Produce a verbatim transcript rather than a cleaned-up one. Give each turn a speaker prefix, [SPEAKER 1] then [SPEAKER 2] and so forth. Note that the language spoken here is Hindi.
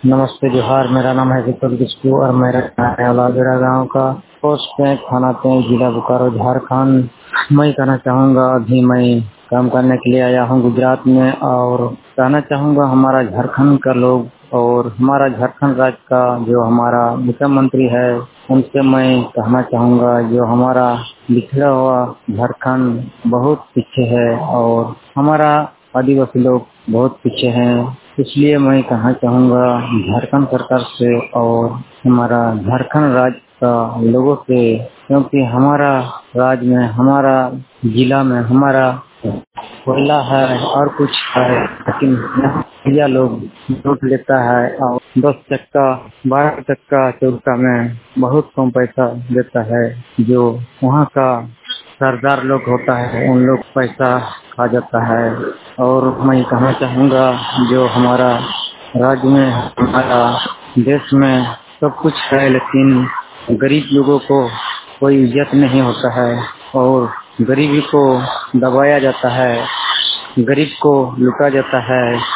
[SPEAKER 1] नमस्ते जोहार। मेरा नाम है विपुल किस्कू और मेरा अलावेरा गांव का पोस्ट बैंक थाना पे जिला बोकारो झारखंड। मैं कहना चाहूँगा अभी मैं काम करने के लिए आया हूँ गुजरात में और कहना चाहूँगा हमारा झारखंड का लोग और हमारा झारखंड राज्य का जो हमारा मुख्यमंत्री है उनसे मैं कहना चाहूँगा जो हमारा बिछड़ा हुआ झारखंड बहुत पीछे है और हमारा आदिवासी लोग बहुत पीछे हैं। इसलिए मैं कहना चाहूँगा झारखंड सरकार से और हमारा झारखंड राज्य का लोगों से, क्योंकि हमारा राज्य में हमारा जिला में हमारा कोयला है और कुछ है, लेकिन यहाँ लोग लूट लेता है और दस चक्का बारह चक्का चौका में बहुत कम पैसा देता है। जो वहाँ का सरदार लोग होता है उन लोग पैसा खा जाता है। और मैं कहना चाहूँगा जो हमारा राज्य में हमारा देश में सब कुछ है, लेकिन गरीब लोगों को कोई इज्जत नहीं होता है और गरीबी को दबाया जाता है, गरीब को लुटा जाता है।